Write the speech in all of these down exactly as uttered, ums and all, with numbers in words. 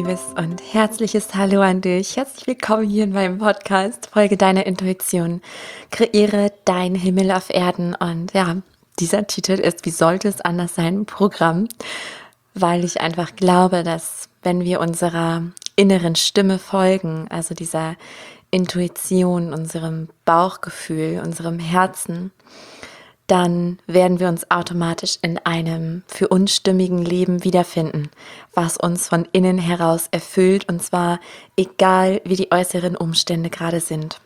liebes und herzliches Hallo an dich. Herzlich willkommen hier in meinem Podcast. Folge deiner Intuition. Kreiere deinen Himmel auf Erden. Und ja, dieser Titel ist, wie sollte es anders sein, Programm, weil ich einfach glaube, dass wenn wir unserer inneren Stimme folgen, also dieser Intuition, unserem Bauchgefühl, unserem Herzen, dann werden wir uns automatisch in einem für uns stimmigen Leben wiederfinden, was uns von innen heraus erfüllt, und zwar egal, wie die äußeren Umstände gerade sind.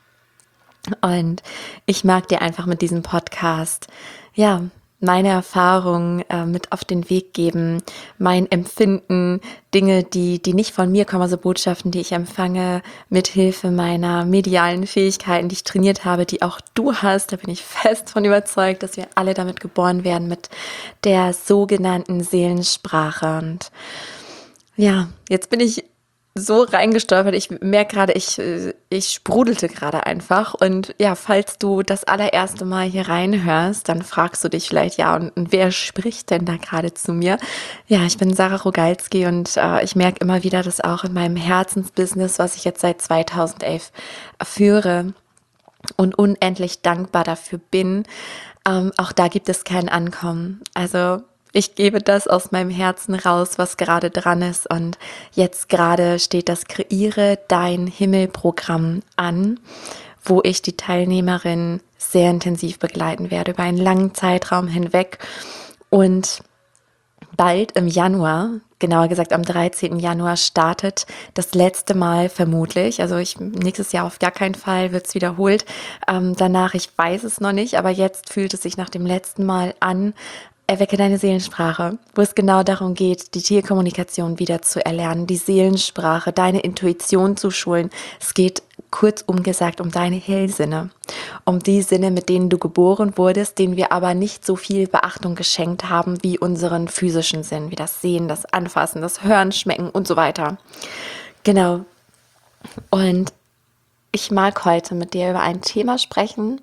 Und ich mag dir einfach mit diesem Podcast, ja, meine Erfahrungen äh, mit auf den Weg geben, mein Empfinden, Dinge, die, die nicht von mir kommen, also Botschaften, die ich empfange, mit Hilfe meiner medialen Fähigkeiten, die ich trainiert habe, die auch du hast. Da bin ich fest von überzeugt, dass wir alle damit geboren werden, mit der sogenannten Seelensprache. Und ja, jetzt bin ich so reingestolpert. Ich merke gerade, ich, äh, ich sprudelte gerade einfach. Und ja, falls du das allererste Mal hier reinhörst, dann fragst du dich vielleicht, ja, und, und wer spricht denn da gerade zu mir? Ja, ich bin Sarah Rogalski und äh, ich merke immer wieder, dass auch in meinem Herzensbusiness, was ich jetzt seit zweitausendelf führe und unendlich dankbar dafür bin, ähm, auch da gibt es kein Ankommen. Also ich gebe das aus meinem Herzen raus, was gerade dran ist, und jetzt gerade steht das Kreiere dein Himmel-Programm an, wo ich die Teilnehmerin sehr intensiv begleiten werde über einen langen Zeitraum hinweg. Und bald im Januar, genauer gesagt am dreizehnten Januar, startet das letzte Mal vermutlich, also ich, nächstes Jahr auf gar keinen Fall wird es wiederholt, ähm, danach, ich weiß es noch nicht, aber jetzt fühlt es sich nach dem letzten Mal an, Erwecke deine Seelensprache, wo es genau darum geht, die Tierkommunikation wieder zu erlernen, die Seelensprache, deine Intuition zu schulen. Es geht kurzum gesagt um deine Hellsinne, um die Sinne, mit denen du geboren wurdest, denen wir aber nicht so viel Beachtung geschenkt haben wie unseren physischen Sinn, wie das Sehen, das Anfassen, das Hören, Schmecken und so weiter. Genau. Und ich mag heute mit dir über ein Thema sprechen,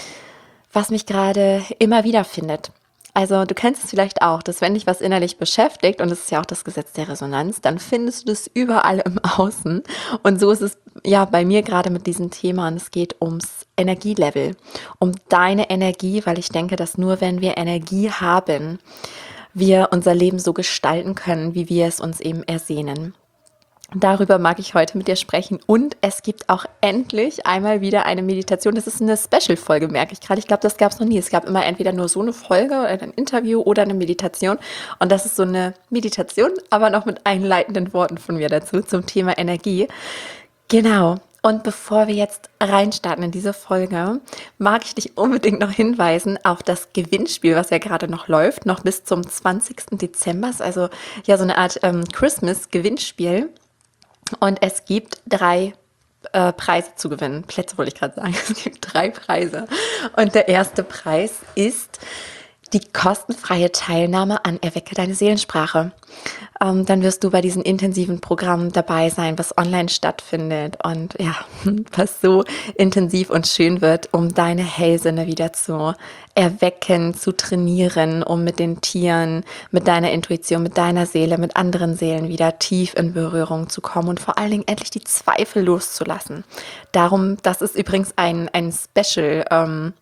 was mich gerade immer wieder findet. Also du kennst es vielleicht auch, dass wenn dich was innerlich beschäftigt, und das ist ja auch das Gesetz der Resonanz, dann findest du das überall im Außen. Und so ist es ja bei mir gerade mit diesem Thema, und es geht ums Energielevel, um deine Energie, weil ich denke, dass nur wenn wir Energie haben, wir unser Leben so gestalten können, wie wir es uns eben ersehnen. Darüber mag ich heute mit dir sprechen, und es gibt auch endlich einmal wieder eine Meditation. Das ist eine Special-Folge, merke ich gerade. Ich glaube, das gab es noch nie. Es gab immer entweder nur so eine Folge oder ein Interview oder eine Meditation, und das ist so eine Meditation, aber noch mit einleitenden Worten von mir dazu zum Thema Energie. Genau. Und bevor wir jetzt reinstarten in diese Folge, mag ich dich unbedingt noch hinweisen auf das Gewinnspiel, was ja gerade noch läuft, noch bis zum zwanzigsten Dezember. Also ja, so eine Art ähm, Christmas-Gewinnspiel. Und es gibt drei äh, Preise zu gewinnen. Plätze wollte ich gerade sagen. Es gibt drei Preise. Und der erste Preis ist die kostenfreie Teilnahme an Erwecke deine Seelensprache. Ähm, dann wirst du bei diesem intensiven Programm dabei sein, was online stattfindet und ja, was so intensiv und schön wird, um deine Hellsinne wieder zu erwecken, zu trainieren, um mit den Tieren, mit deiner Intuition, mit deiner Seele, mit anderen Seelen wieder tief in Berührung zu kommen und vor allen Dingen endlich die Zweifel loszulassen. Darum, das ist übrigens ein, ein Special, ähm,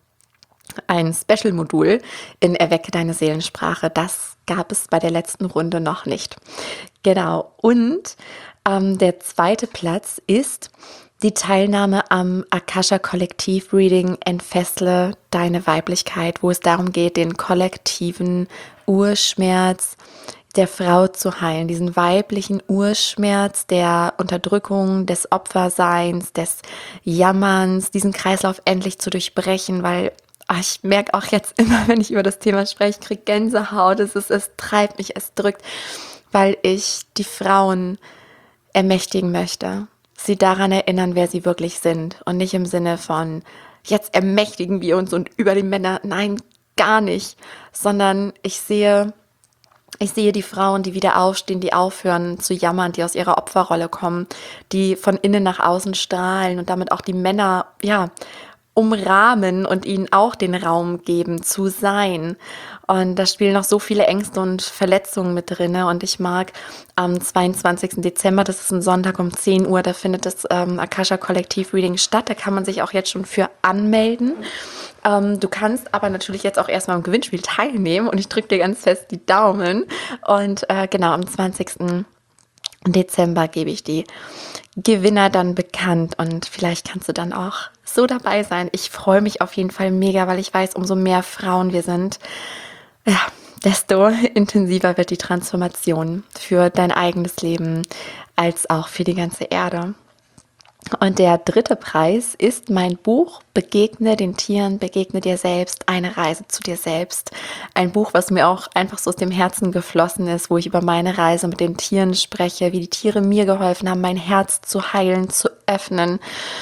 ein Special-Modul in Erwecke deine Seelensprache. Das gab es bei der letzten Runde noch nicht. Genau. Und ähm, der zweite Platz ist die Teilnahme am Akasha Kollektiv Reading Entfessle deine Weiblichkeit, wo es darum geht, den kollektiven Urschmerz der Frau zu heilen, diesen weiblichen Urschmerz der Unterdrückung, des Opferseins, des Jammerns, diesen Kreislauf endlich zu durchbrechen, weil ich merke auch jetzt immer, wenn ich über das Thema spreche, ich kriege Gänsehaut, es, ist, es treibt mich, es drückt, weil ich die Frauen ermächtigen möchte, sie daran erinnern, wer sie wirklich sind, und nicht im Sinne von, jetzt ermächtigen wir uns und über die Männer, nein, gar nicht, sondern ich sehe, ich sehe die Frauen, die wieder aufstehen, die aufhören zu jammern, die aus ihrer Opferrolle kommen, die von innen nach außen strahlen, und damit auch die Männer, ja, umrahmen und ihnen auch den Raum geben, zu sein. Und da spielen noch so viele Ängste und Verletzungen mit drin. Und ich mag am zweiundzwanzigsten Dezember, das ist ein Sonntag um zehn Uhr, da findet das ähm, Akasha Kollektiv Reading statt. Da kann man sich auch jetzt schon für anmelden. Ähm, du kannst aber natürlich jetzt auch erstmal im Gewinnspiel teilnehmen und ich drücke dir ganz fest die Daumen. Und äh, genau, am zwanzigsten Dezember gebe ich die Gewinner dann bekannt und vielleicht kannst du dann auch so dabei sein. Ich freue mich auf jeden Fall mega, weil ich weiß, umso mehr Frauen wir sind, ja, desto intensiver wird die Transformation für dein eigenes Leben als auch für die ganze Erde. Und der dritte Preis ist mein Buch Begegne den Tieren, begegne dir selbst, eine Reise zu dir selbst. Ein Buch, was mir auch einfach so aus dem Herzen geflossen ist, wo ich über meine Reise mit den Tieren spreche, wie die Tiere mir geholfen haben, mein Herz zu heilen, zu öffnen.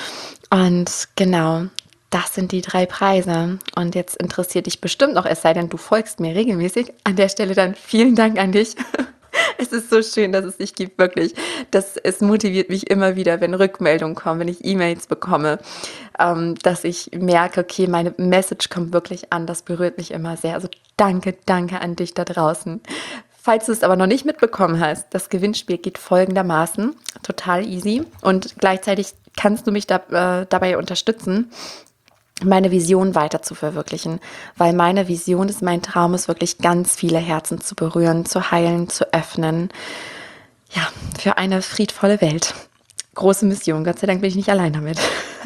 Und genau, das sind die drei Preise. Und jetzt interessiert dich bestimmt noch, es sei denn, du folgst mir regelmäßig. An der Stelle dann vielen Dank an dich. Es ist so schön, dass es dich gibt, wirklich. Das, es motiviert mich immer wieder, wenn Rückmeldungen kommen, wenn ich E-Mails bekomme, ähm, dass ich merke, okay, meine Message kommt wirklich an. Das berührt mich immer sehr. Also danke, danke an dich da draußen. Falls du es aber noch nicht mitbekommen hast, das Gewinnspiel geht folgendermaßen, total easy. Und gleichzeitig kannst du mich da, äh, dabei unterstützen, meine Vision weiter zu verwirklichen, weil meine Vision ist, mein Traum ist wirklich ganz viele Herzen zu berühren, zu heilen, zu öffnen, ja, für eine friedvolle Welt. Große Mission, Gott sei Dank bin ich nicht allein damit.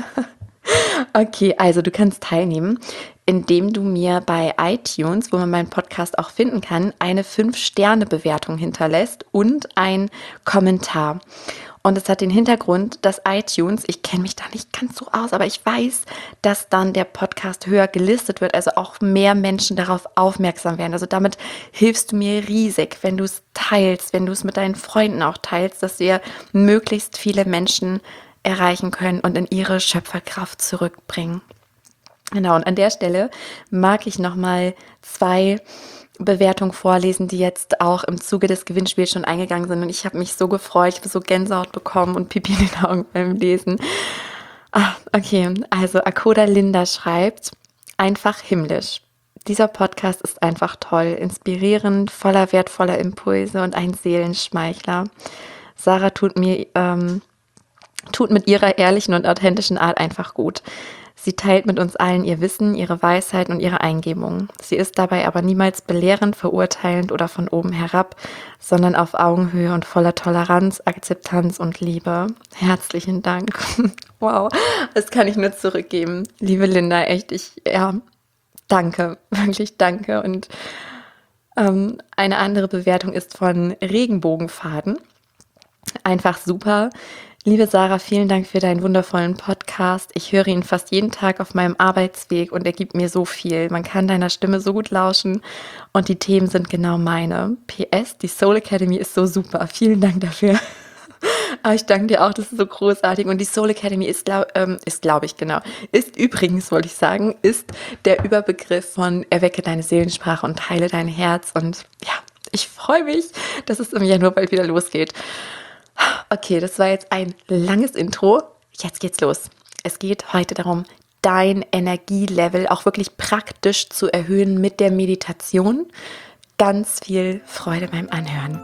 Okay, also du kannst teilnehmen, indem du mir bei iTunes, wo man meinen Podcast auch finden kann, eine fünf Sterne Bewertung hinterlässt und ein Kommentar. Und es hat den Hintergrund, dass iTunes, ich kenne mich da nicht ganz so aus, aber ich weiß, dass dann der Podcast höher gelistet wird, also auch mehr Menschen darauf aufmerksam werden. Also damit hilfst du mir riesig, wenn du es teilst, wenn du es mit deinen Freunden auch teilst, dass wir möglichst viele Menschen erreichen können und in ihre Schöpferkraft zurückbringen. Genau, und an der Stelle mag ich nochmal zwei Bewertungen vorlesen, die jetzt auch im Zuge des Gewinnspiels schon eingegangen sind. Und ich habe mich so gefreut, ich habe so Gänsehaut bekommen und Pipi in den Augen beim Lesen. Ah, okay, also Akoda Linda schreibt, einfach himmlisch. Dieser Podcast ist einfach toll, inspirierend, voller wertvoller Impulse und ein Seelenschmeichler. Sarah tut mir, ähm, tut mit ihrer ehrlichen und authentischen Art einfach gut. Sie teilt mit uns allen ihr Wissen, ihre Weisheit und ihre Eingebungen. Sie ist dabei aber niemals belehrend, verurteilend oder von oben herab, sondern auf Augenhöhe und voller Toleranz, Akzeptanz und Liebe. Herzlichen Dank. Wow, das kann ich nur zurückgeben. Liebe Linda, echt, ich, ja, danke, wirklich danke. Und ähm, eine andere Bewertung ist von Regenbogenfaden. Einfach super. Liebe Sarah, vielen Dank für deinen wundervollen Podcast. Ich höre ihn fast jeden Tag auf meinem Arbeitsweg und er gibt mir so viel. Man kann deiner Stimme so gut lauschen und die Themen sind genau meine. P S, die Soul Academy ist so super. Vielen Dank dafür. Aber ich danke dir auch, das ist so großartig. Und die Soul Academy ist, glaub, ähm, ist glaube ich, genau, ist übrigens, wollte ich sagen, ist der Überbegriff von Erwecke deine Seelensprache und heile dein Herz. Und ja, ich freue mich, dass es im Januar bald wieder losgeht. Okay, das war jetzt ein langes Intro. Jetzt geht's los. Es geht heute darum, dein Energielevel auch wirklich praktisch zu erhöhen mit der Meditation. Ganz viel Freude beim Anhören.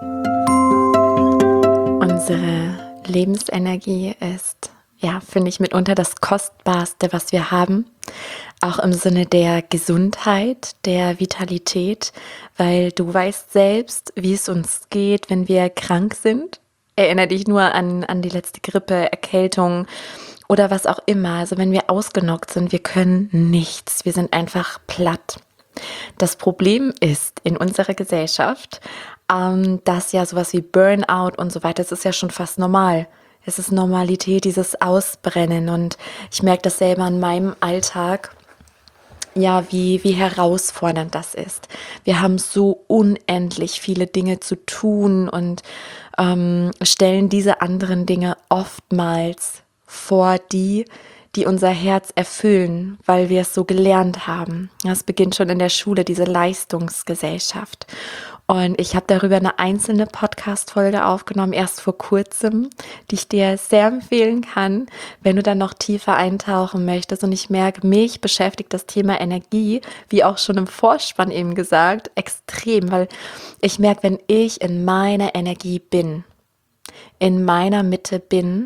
Unsere Lebensenergie ist, ja, finde ich, mitunter das Kostbarste, was wir haben. Auch im Sinne der Gesundheit, der Vitalität, weil du weißt selbst, wie es uns geht, wenn wir krank sind. Erinnere dich nur an, an die letzte Grippe, Erkältung oder was auch immer. Also wenn wir ausgenockt sind, wir können nichts. Wir sind einfach platt. Das Problem ist in unserer Gesellschaft, ähm, dass ja sowas wie Burnout und so weiter, das ist ja schon fast normal. Es ist Normalität, dieses Ausbrennen. Und ich merke das selber in meinem Alltag, ja, wie, wie herausfordernd das ist. Wir haben so unendlich viele Dinge zu tun und ähm, stellen diese anderen Dinge oftmals vor die, die unser Herz erfüllen, weil wir es so gelernt haben. Das beginnt schon in der Schule, diese Leistungsgesellschaft. Und ich habe darüber eine einzelne Podcast-Folge aufgenommen, erst vor kurzem, die ich dir sehr empfehlen kann, wenn du dann noch tiefer eintauchen möchtest. Und ich merke, mich beschäftigt das Thema Energie, wie auch schon im Vorspann eben gesagt, extrem, weil ich merke, wenn ich in meiner Energie bin, in meiner Mitte bin,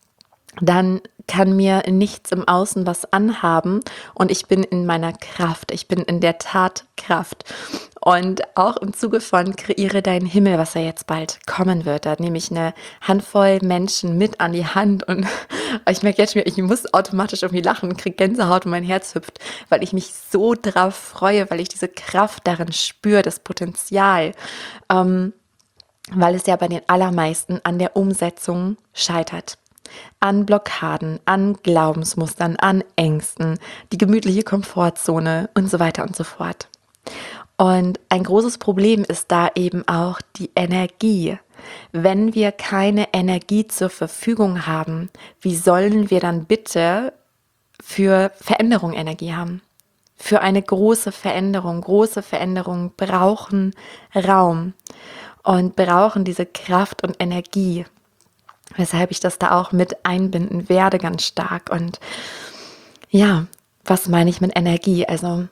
dann kann mir nichts im Außen was anhaben und ich bin in meiner Kraft, ich bin in der Tatkraft. Und auch im Zuge von Kreiere deinen Himmel, was ja jetzt bald kommen wird, da nehme ich eine Handvoll Menschen mit an die Hand und ich merke jetzt schon, ich muss automatisch irgendwie lachen, kriege Gänsehaut und mein Herz hüpft, weil ich mich so drauf freue, weil ich diese Kraft darin spüre, das Potenzial, ähm, weil es ja bei den allermeisten an der Umsetzung scheitert. An Blockaden, an Glaubensmustern, an Ängsten, die gemütliche Komfortzone und so weiter und so fort. Und ein großes Problem ist da eben auch die Energie. Wenn wir keine Energie zur Verfügung haben, wie sollen wir dann bitte für Veränderung Energie haben? Für eine große Veränderung, große Veränderungen brauchen Raum und brauchen diese Kraft und Energie. Weshalb ich das da auch mit einbinden werde, ganz stark. Und ja, was meine ich mit Energie? Also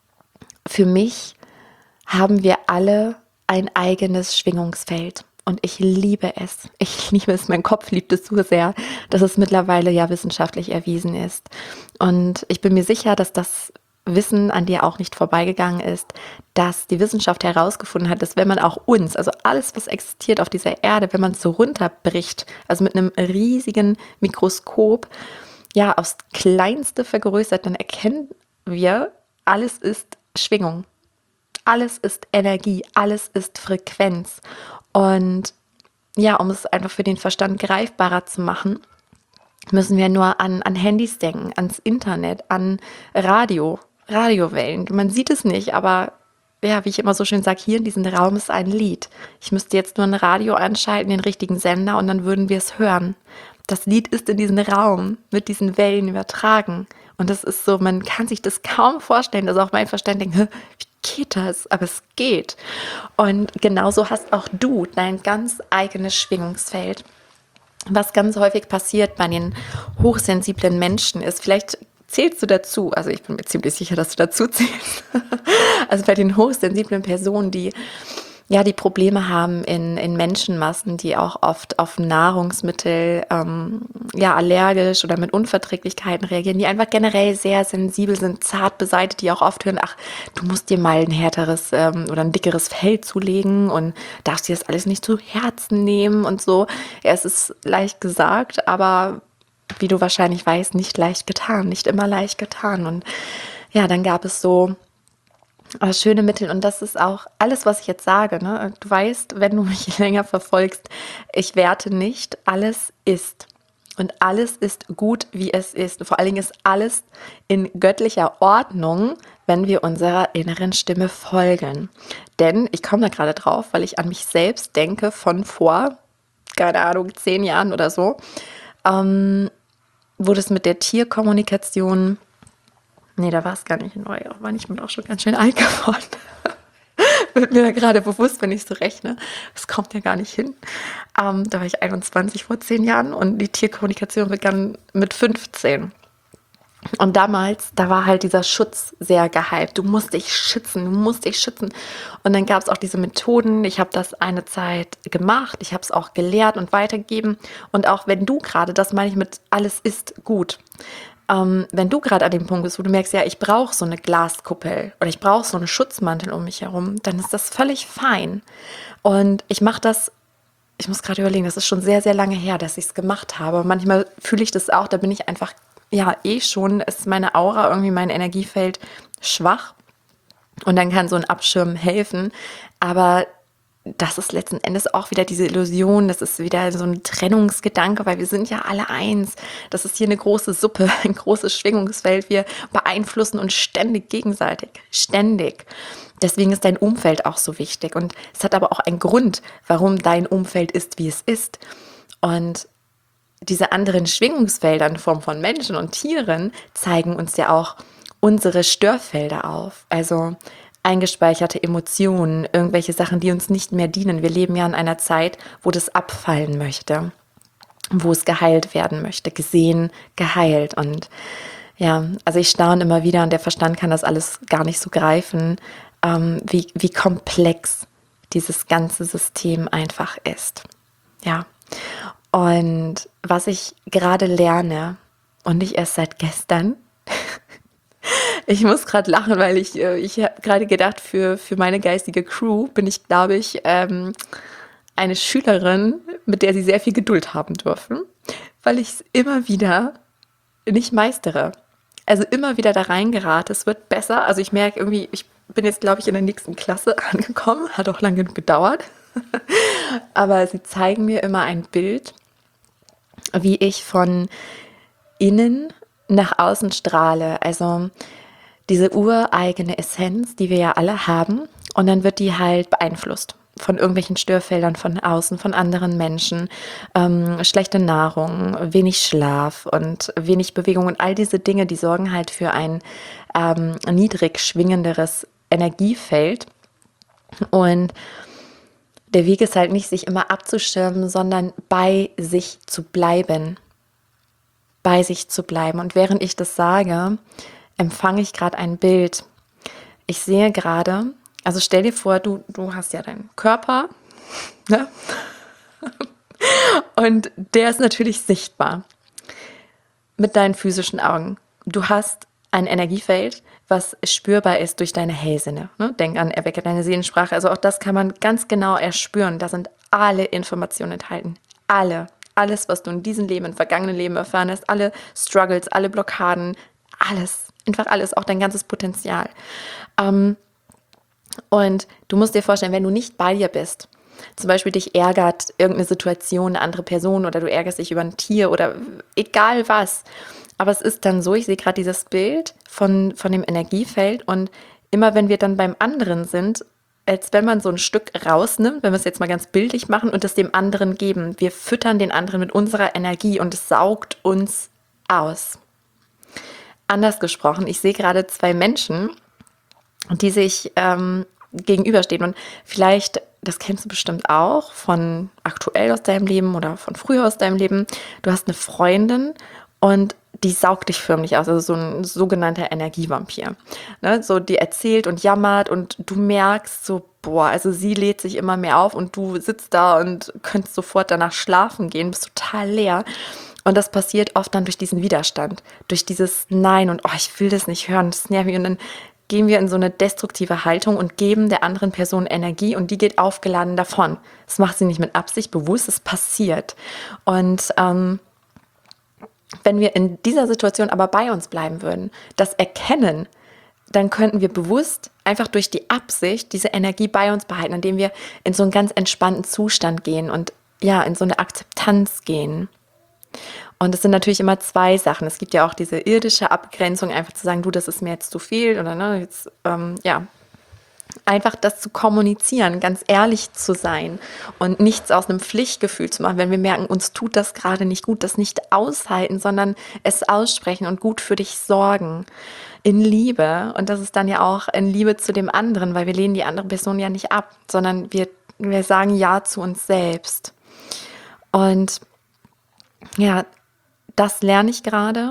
für mich haben wir alle ein eigenes Schwingungsfeld. Und ich liebe es. Ich liebe es, mein Kopf liebt es so sehr, dass es mittlerweile ja wissenschaftlich erwiesen ist. Und ich bin mir sicher, dass das Wissen an dir auch nicht vorbeigegangen ist, dass die Wissenschaft herausgefunden hat, dass wenn man auch uns, also alles, was existiert auf dieser Erde, wenn man es so runterbricht, also mit einem riesigen Mikroskop, ja, aufs Kleinste vergrößert, dann erkennen wir, alles ist Schwingung. Alles ist Energie, alles ist Frequenz. Und ja, um es einfach für den Verstand greifbarer zu machen, müssen wir nur an, an Handys denken, ans Internet, an Radio, Radiowellen. Man sieht es nicht, aber ja, wie ich immer so schön sage, hier in diesem Raum ist ein Lied. Ich müsste jetzt nur ein Radio anschalten, den richtigen Sender, und dann würden wir es hören. Das Lied ist in diesen Raum mit diesen Wellen übertragen. Und das ist so, man kann sich das kaum vorstellen, dass auch mein Verstand denkt, wie geht das? Aber es geht. Und genauso hast auch du dein ganz eigenes Schwingungsfeld. Was ganz häufig passiert bei den hochsensiblen Menschen ist, vielleicht zählst du dazu, also ich bin mir ziemlich sicher, dass du dazu zählst, also bei den hochsensiblen Personen, die ja die Probleme haben in, in Menschenmassen, die auch oft auf Nahrungsmittel ähm, ja allergisch oder mit Unverträglichkeiten reagieren, die einfach generell sehr sensibel sind, zart beseitigt, die auch oft hören, ach, du musst dir mal ein härteres ähm, oder ein dickeres Fell zulegen und darfst dir das alles nicht zu Herzen nehmen und so. Ja, es ist leicht gesagt, aber wie du wahrscheinlich weißt, nicht leicht getan, nicht immer leicht getan. Und ja, dann gab es so äh, schöne Mittel, und das ist auch alles, was ich jetzt sage, ne? Du weißt, wenn du mich länger verfolgst, ich werte nicht, alles ist. Und alles ist gut, wie es ist. Vor allen Dingen ist alles in göttlicher Ordnung, wenn wir unserer inneren Stimme folgen. Denn ich komme da gerade drauf, weil ich an mich selbst denke von vor, keine Ahnung, zehn Jahren oder so, ähm, wo das mit der Tierkommunikation, nee, da war es gar nicht neu, auch war ich mir auch schon ganz schön alt geworden. Wird mir da gerade bewusst, wenn ich so rechne. Das kommt ja gar nicht hin. Ähm, da war ich einundzwanzig vor zehn Jahren und die Tierkommunikation begann mit fünfzehn. Und damals, da war halt dieser Schutz sehr gehypt. Du musst dich schützen, du musst dich schützen. Und dann gab es auch diese Methoden. Ich habe das eine Zeit gemacht. Ich habe es auch gelehrt und weitergegeben. Und auch wenn du gerade, das meine ich mit alles ist gut, ähm, wenn du gerade an dem Punkt bist, wo du merkst, ja, ich brauche so eine Glaskuppel oder ich brauche so einen Schutzmantel um mich herum, dann ist das völlig fein. Und ich mache das, ich muss gerade überlegen, das ist schon sehr, sehr lange her, dass ich es gemacht habe. Manchmal fühle ich das auch, da bin ich einfach ja, eh schon ist meine Aura, irgendwie mein Energiefeld schwach, und dann kann so ein Abschirm helfen, aber das ist letzten Endes auch wieder diese Illusion, das ist wieder so ein Trennungsgedanke, weil wir sind ja alle eins, das ist hier eine große Suppe, ein großes Schwingungsfeld, wir beeinflussen uns ständig gegenseitig, ständig. Deswegen ist dein Umfeld auch so wichtig, und es hat aber auch einen Grund, warum dein Umfeld ist, wie es ist. Und diese anderen Schwingungsfelder in Form von Menschen und Tieren zeigen uns ja auch unsere Störfelder auf. Also eingespeicherte Emotionen, irgendwelche Sachen, die uns nicht mehr dienen. Wir leben ja in einer Zeit, wo das abfallen möchte, wo es geheilt werden möchte, gesehen, geheilt. Und ja, also ich staune immer wieder und der Verstand kann das alles gar nicht so greifen, ähm, wie, wie komplex dieses ganze System einfach ist. Ja, und was ich gerade lerne und nicht erst seit gestern, ich muss gerade lachen, weil ich, äh, ich habe gerade gedacht, für, für meine geistige Crew bin ich, glaube ich, ähm, eine Schülerin, mit der sie sehr viel Geduld haben dürfen, weil ich es immer wieder nicht meistere. Also immer wieder da reingerate. Es wird besser. Also ich merke irgendwie, ich bin jetzt, glaube ich, in der nächsten Klasse angekommen. Hat auch lange genug gedauert. Aber sie zeigen mir immer ein Bild, wie ich von innen nach außen strahle. Also diese ureigene Essenz, die wir ja alle haben. Und dann wird die halt beeinflusst von irgendwelchen Störfeldern von außen, von anderen Menschen, ähm, schlechte Nahrung, wenig Schlaf und wenig Bewegung und all diese Dinge, die sorgen halt für ein ähm, niedrig schwingenderes Energiefeld. Und der Weg ist halt nicht, sich immer abzuschirmen, sondern bei sich zu bleiben. Bei sich zu bleiben. Und während ich das sage, empfange ich gerade ein Bild. Ich sehe gerade, also stell dir vor, du, du hast ja deinen Körper, ne? Und der ist natürlich sichtbar mit deinen physischen Augen. Du hast ein Energiefeld, was spürbar ist durch deine Hellsinne. Ne? Denk an Erwecke deine Seelensprache. Also auch das kann man ganz genau erspüren. Da sind alle Informationen enthalten. Alle. Alles, was du in diesem Leben, in vergangenen Leben erfahren hast, alle Struggles, alle Blockaden, alles. Einfach alles, auch dein ganzes Potenzial. Ähm, Und du musst dir vorstellen, wenn du nicht bei dir bist, zum Beispiel dich ärgert irgendeine Situation, eine andere Person oder du ärgerst dich über ein Tier oder egal was. Aber es ist dann so, ich sehe gerade dieses Bild von, von dem Energiefeld und immer wenn wir dann beim anderen sind, als wenn man so ein Stück rausnimmt, wenn wir es jetzt mal ganz bildlich machen und es dem anderen geben. Wir füttern den anderen mit unserer Energie und es saugt uns aus. Anders gesprochen, ich sehe gerade zwei Menschen, die sich ähm, gegenüberstehen. Und vielleicht, das kennst du bestimmt auch von aktuell aus deinem Leben oder von früher aus deinem Leben. Du hast eine Freundin und die saugt dich förmlich aus, also so ein sogenannter Energievampir. Ne? So, die erzählt und jammert und du merkst so, boah, also sie lädt sich immer mehr auf und du sitzt da und könntest sofort danach schlafen gehen, bist total leer. Und das passiert oft dann durch diesen Widerstand, durch dieses Nein und oh, ich will das nicht hören, das nervt mich. Und dann gehen wir in so eine destruktive Haltung und geben der anderen Person Energie und die geht aufgeladen davon. Das macht sie nicht mit Absicht bewusst, es passiert. Und ähm, wenn wir in dieser Situation aber bei uns bleiben würden, das erkennen, dann könnten wir bewusst einfach durch die Absicht diese Energie bei uns behalten, indem wir in so einen ganz entspannten Zustand gehen und ja, in so eine Akzeptanz gehen. Und es sind natürlich immer zwei Sachen. Es gibt ja auch diese irdische Abgrenzung, einfach zu sagen, du, das ist mir jetzt zu viel oder ne, jetzt, ähm, ja, einfach das zu kommunizieren, ganz ehrlich zu sein und nichts aus einem Pflichtgefühl zu machen, wenn wir merken, uns tut das gerade nicht gut, das nicht aushalten, sondern es aussprechen und gut für dich sorgen. In Liebe. Und das ist dann ja auch in Liebe zu dem anderen, weil wir lehnen die andere Person ja nicht ab, sondern wir, wir sagen Ja zu uns selbst. Und ja, das lerne ich gerade,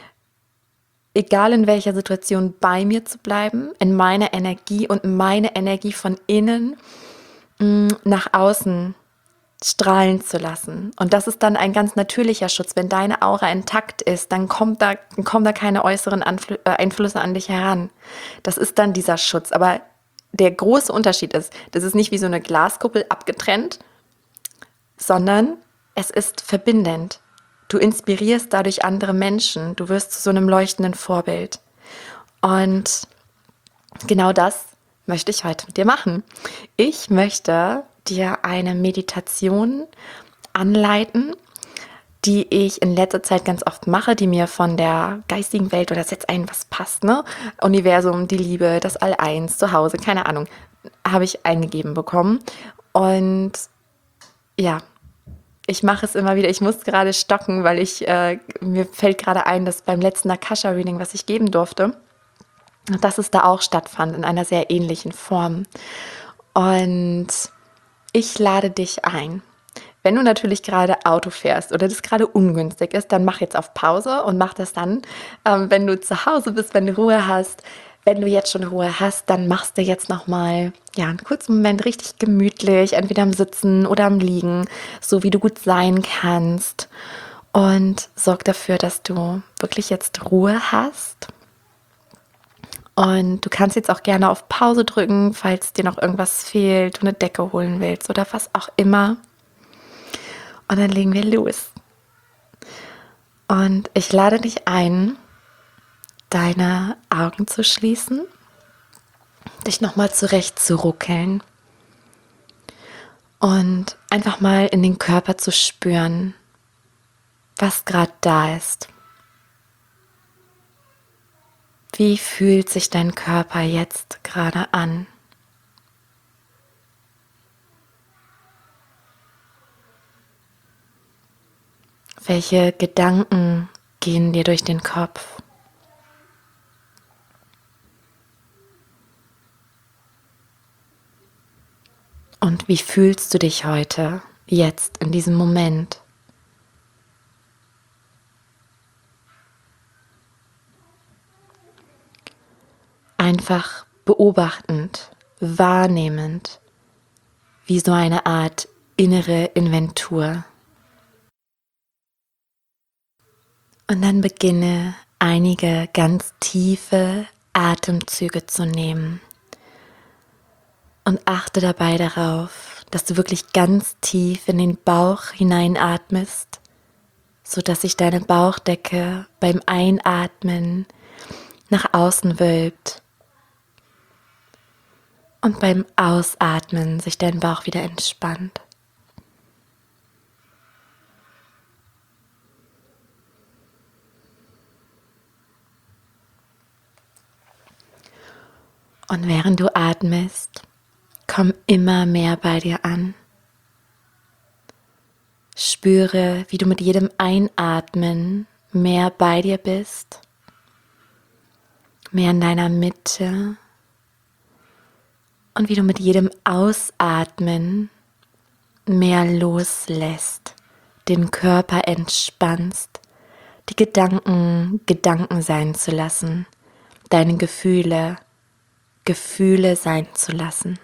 egal in welcher Situation bei mir zu bleiben, in meiner Energie und meine Energie von innen mh, nach außen strahlen zu lassen. Und das ist dann ein ganz natürlicher Schutz. Wenn deine Aura intakt ist, dann kommt da, kommen da keine äußeren Anfl- äh, Einflüsse an dich heran. Das ist dann dieser Schutz. Aber der große Unterschied ist, das ist nicht wie so eine Glaskuppel abgetrennt, sondern es ist verbindend. Du inspirierst dadurch andere Menschen. Du wirst zu so einem leuchtenden Vorbild. Und genau das möchte ich heute mit dir machen. Ich möchte dir eine Meditation anleiten, die ich in letzter Zeit ganz oft mache, die mir von der geistigen Welt oder setzt ein, was passt, ne? Universum, die Liebe, das All-Eins, zu Hause, keine Ahnung, habe ich eingegeben bekommen. Und ja, ich mache es immer wieder. Ich muss gerade stocken, weil ich äh, mir fällt gerade ein, dass beim letzten Akasha-Reading, was ich geben durfte, dass es da auch stattfand in einer sehr ähnlichen Form. Und ich lade dich ein. Wenn du natürlich gerade Auto fährst oder das gerade ungünstig ist, dann mach jetzt auf Pause und mach das dann, ähm, wenn du zu Hause bist, wenn du Ruhe hast. Wenn du jetzt schon Ruhe hast, dann machst du jetzt nochmal ja, einen kurzen Moment richtig gemütlich, entweder am Sitzen oder am Liegen, so wie du gut sein kannst. Und sorg dafür, dass du wirklich jetzt Ruhe hast. Und du kannst jetzt auch gerne auf Pause drücken, falls dir noch irgendwas fehlt, du eine Decke holen willst oder was auch immer. Und dann legen wir los. Und ich lade dich ein, deine Augen zu schließen, dich nochmal zurecht zu ruckeln und einfach mal in den Körper zu spüren, was gerade da ist. Wie fühlt sich dein Körper jetzt gerade an? Welche Gedanken gehen dir durch den Kopf? Und wie fühlst du dich heute, jetzt, in diesem Moment? Einfach beobachtend, wahrnehmend, wie so eine Art innere Inventur. Und dann beginne einige ganz tiefe Atemzüge zu nehmen. Und achte dabei darauf, dass du wirklich ganz tief in den Bauch hineinatmest, sodass sich deine Bauchdecke beim Einatmen nach außen wölbt und beim Ausatmen sich dein Bauch wieder entspannt. Und während du atmest, komm immer mehr bei dir an. Spüre, wie du mit jedem Einatmen mehr bei dir bist, mehr in deiner Mitte und wie du mit jedem Ausatmen mehr loslässt, den Körper entspannst, die Gedanken Gedanken sein zu lassen, deine Gefühle Gefühle sein zu lassen.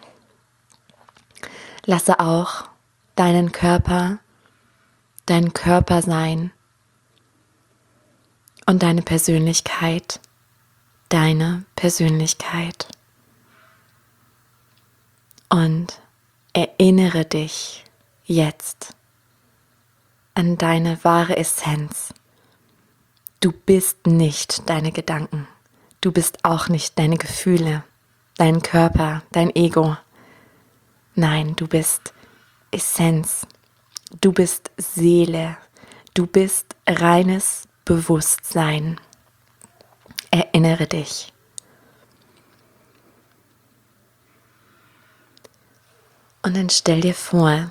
Lasse auch deinen Körper, deinen Körper sein und deine Persönlichkeit, deine Persönlichkeit. Und erinnere dich jetzt an deine wahre Essenz. Du bist nicht deine Gedanken. Du bist auch nicht deine Gefühle, dein Körper, dein Ego. Nein, du bist Essenz. Du bist Seele. Du bist reines Bewusstsein. Erinnere dich. Und dann stell dir vor,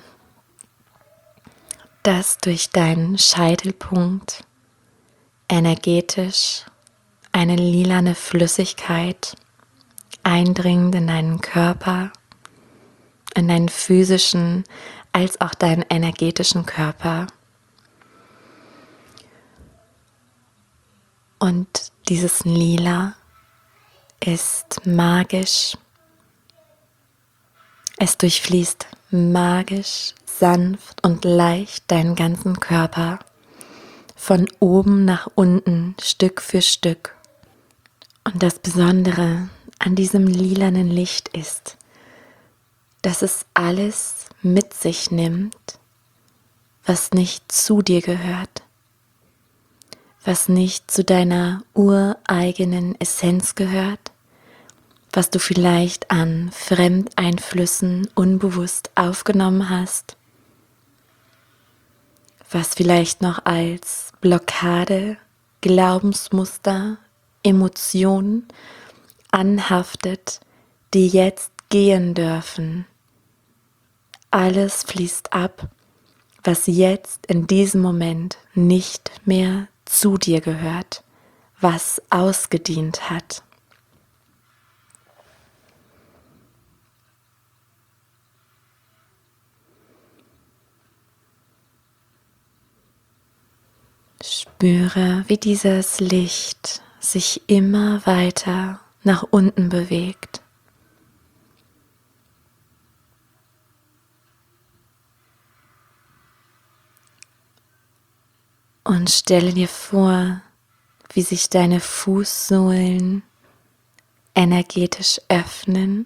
dass durch deinen Scheitelpunkt energetisch eine lilane Flüssigkeit eindringend in deinen Körper, in deinen physischen als auch deinen energetischen Körper. Und dieses Lila ist magisch. Es durchfließt magisch, sanft und leicht deinen ganzen Körper, von oben nach unten, Stück für Stück. Und das Besondere an diesem lilanen Licht ist, dass es alles mit sich nimmt, was nicht zu dir gehört, was nicht zu deiner ureigenen Essenz gehört, was du vielleicht an Fremdeinflüssen unbewusst aufgenommen hast, was vielleicht noch als Blockade, Glaubensmuster, Emotionen anhaftet, die jetzt gehen dürfen. Alles fließt ab, was jetzt in diesem Moment nicht mehr zu dir gehört, was ausgedient hat. spüre, wie dieses Licht sich immer weiter nach unten bewegt. Und stelle dir vor, wie sich deine Fußsohlen energetisch öffnen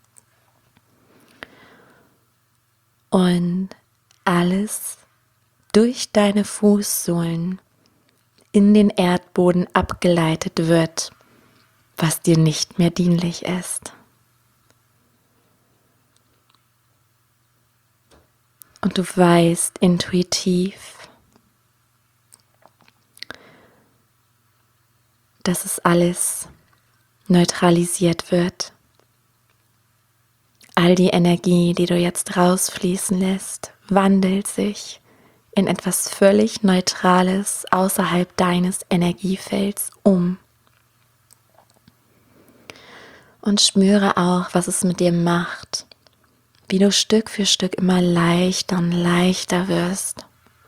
und alles durch deine Fußsohlen in den Erdboden abgeleitet wird, was dir nicht mehr dienlich ist. Und du weißt intuitiv, dass es alles neutralisiert wird. All die Energie, die du jetzt rausfließen lässt, wandelt sich in etwas völlig Neutrales außerhalb deines Energiefelds um. Und spüre auch, was es mit dir macht, wie du Stück für Stück immer leichter und leichter wirst.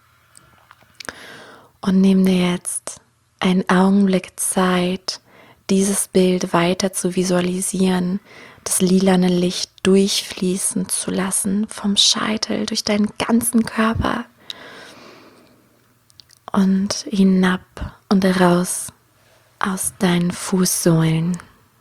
Und nimm dir jetzt einen Augenblick Zeit, dieses Bild weiter zu visualisieren, das lilane Licht durchfließen zu lassen, vom Scheitel durch deinen ganzen Körper und hinab und raus aus deinen Fußsohlen.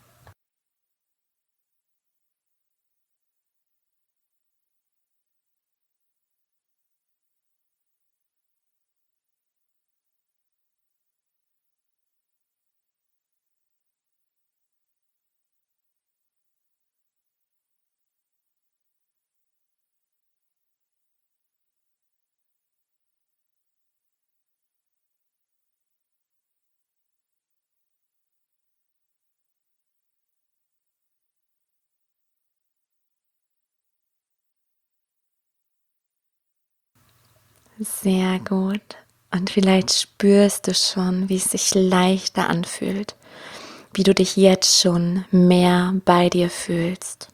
Sehr gut. Und vielleicht spürst du schon, wie es sich leichter anfühlt, wie du dich jetzt schon mehr bei dir fühlst.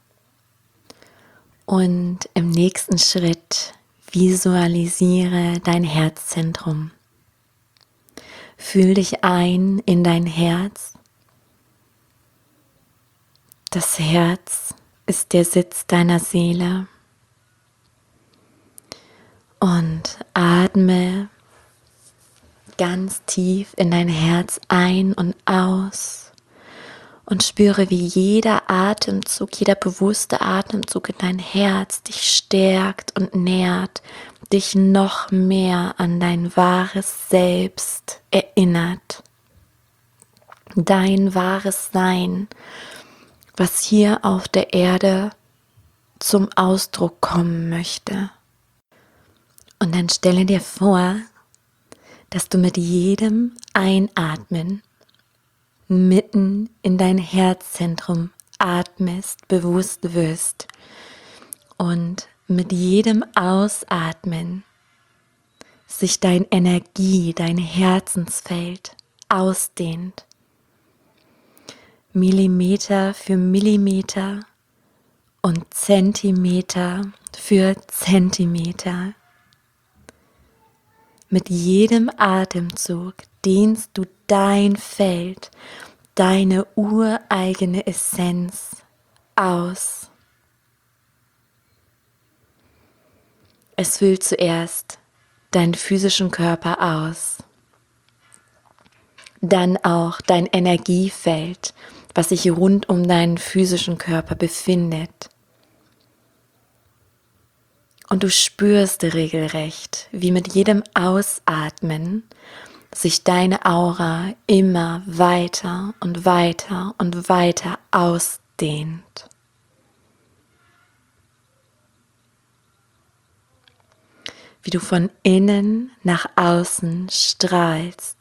Und im nächsten Schritt visualisiere dein Herzzentrum. Fühl dich ein in dein Herz. Das Herz ist der Sitz deiner Seele. Und atme ganz tief in dein Herz ein und aus und spüre, wie jeder Atemzug, jeder bewusste Atemzug in dein Herz dich stärkt und nährt, dich noch mehr an dein wahres Selbst erinnert. Dein wahres Sein, was hier auf der Erde zum Ausdruck kommen möchte. Und dann stelle dir vor, dass du mit jedem Einatmen mitten in dein Herzzentrum atmest, bewusst wirst und mit jedem Ausatmen sich dein Energie, dein Herzensfeld ausdehnt. Millimeter für Millimeter und Zentimeter für Zentimeter. Mit jedem Atemzug dehnst du dein Feld, deine ureigene Essenz aus. Es füllt zuerst deinen physischen Körper aus, dann auch dein Energiefeld, was sich rund um deinen physischen Körper befindet. Und du spürst regelrecht, wie mit jedem Ausatmen sich deine Aura immer weiter und weiter und weiter ausdehnt. Wie du von innen nach außen strahlst.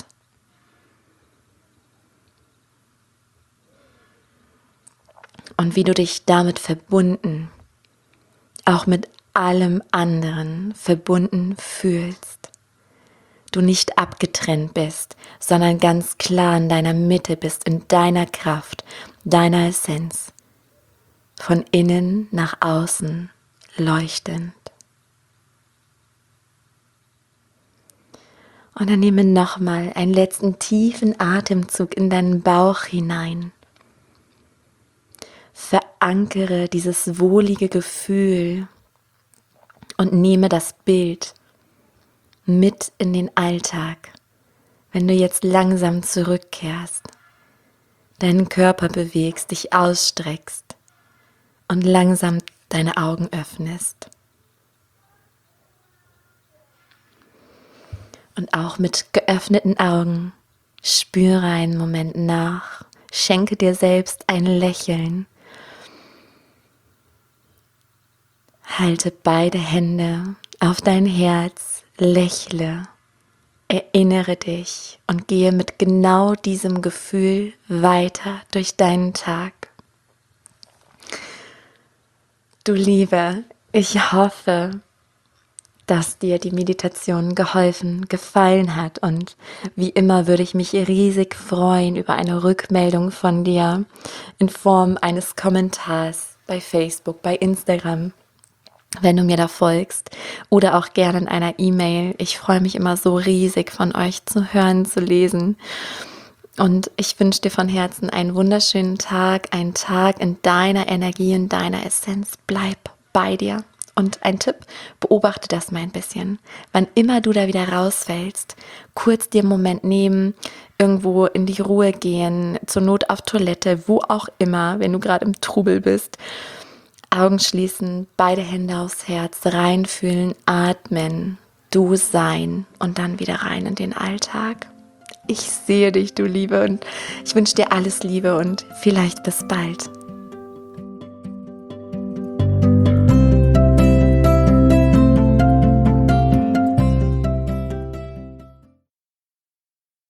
Und wie du dich damit verbunden, auch mit allem anderen verbunden fühlst. Du nicht abgetrennt bist, sondern ganz klar in deiner Mitte bist, in deiner Kraft, deiner Essenz, von innen nach außen leuchtend. Und dann nehme nochmal einen letzten tiefen Atemzug in deinen Bauch hinein. Verankere dieses wohlige Gefühl und nehme das Bild mit in den Alltag, wenn du jetzt langsam zurückkehrst, deinen Körper bewegst, dich ausstreckst und langsam deine Augen öffnest. Und auch mit geöffneten Augen spüre einen Moment nach, schenke dir selbst ein Lächeln. Halte beide Hände auf dein Herz, lächle, erinnere dich und gehe mit genau diesem Gefühl weiter durch deinen Tag. Du Liebe, ich hoffe, dass dir die Meditation geholfen, gefallen hat, und wie immer würde ich mich riesig freuen über eine Rückmeldung von dir in Form eines Kommentars bei Facebook, bei Instagram, wenn du mir da folgst, oder auch gerne in einer E-Mail. Ich freue mich immer so riesig, von euch zu hören, zu lesen. Und ich wünsche dir von Herzen einen wunderschönen Tag, einen Tag in deiner Energie, in deiner Essenz. Bleib bei dir. Und ein Tipp, beobachte das mal ein bisschen. Wann immer du da wieder rausfällst, kurz dir einen Moment nehmen, irgendwo in die Ruhe gehen, zur Not auf Toilette, wo auch immer, wenn du gerade im Trubel bist. Augen schließen, beide Hände aufs Herz, reinfühlen, atmen, du sein und dann wieder rein in den Alltag. Ich sehe dich, du Liebe, und ich wünsche dir alles Liebe und vielleicht bis bald.